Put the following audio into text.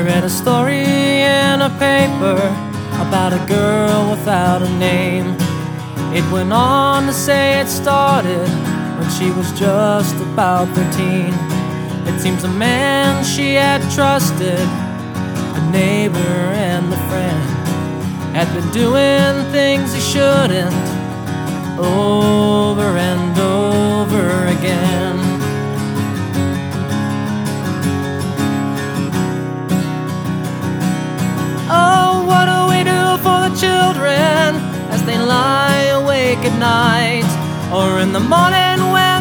I read a story in a paper about a girl without a name. It went on to say it started when she was just about 13. It seems a man she had trusted, a neighbor and a friend, had been doing things he shouldn't, over and over again. Oh, what do we do for the children as they lie awake at night, or in the morning when